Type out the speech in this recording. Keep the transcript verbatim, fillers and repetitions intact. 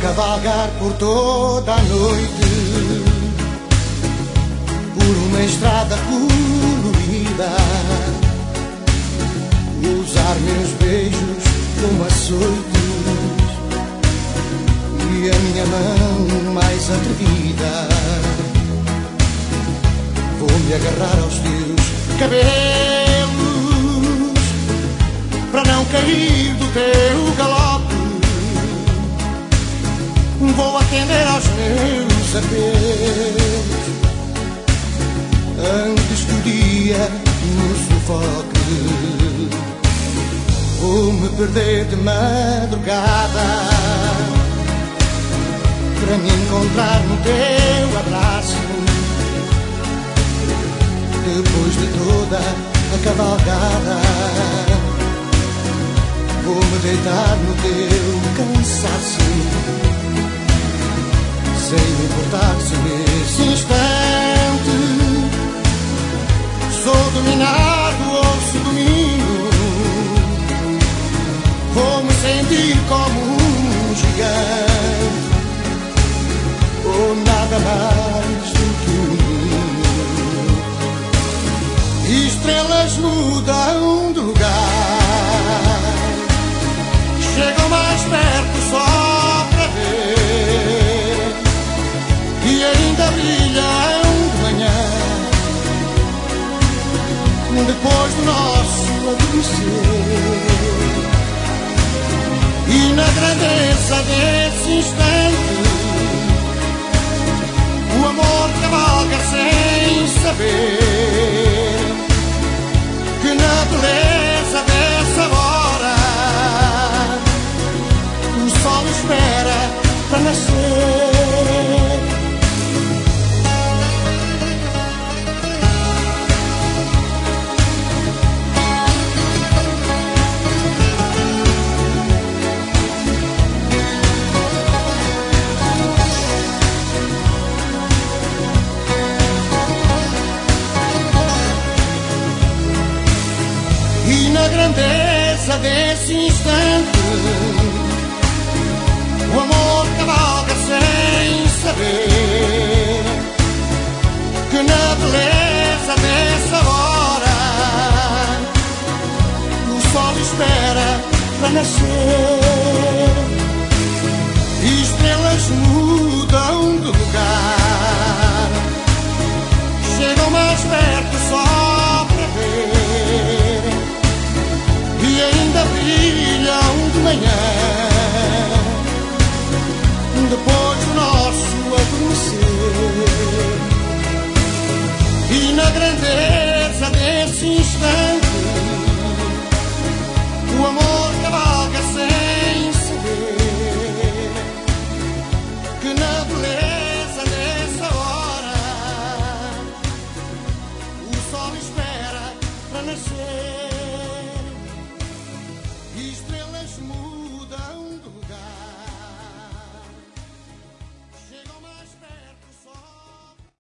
cavalgar por toda a noite, por uma estrada colorida, usar meus beijos como açoites e a minha mão mais atrevida. Vou-me agarrar aos teus cabelos para não cair do teu galope. Vou atender aos meus apelos antes que o dia nos sufoque. Vou-me perder de madrugada para me encontrar no teu abraço. Depois de toda a cavalgada, vou-me deitar no teu cansaço, sem me importar se nesse instante sou dominado ou se domino. Vou-me sentir como um gigante, ou nada mais do que um menino. Estrelas mudam de lugar, chegam mais perto só para ver, e ainda brilham de manhã, depois do nosso adormecer. E na grandeza desse instante, o amor cavalga sem saber que na beleza dessa hora o sol espera para nascer. E na grandeza desse instante, o amor cavalga sem saber que na beleza dessa hora o sol espera para nascer. E estrelas mudam de lugar, chegam mais perto só para ver, e ainda brilham de manhã, depois do nosso adormecer. E na grandeza desse instante,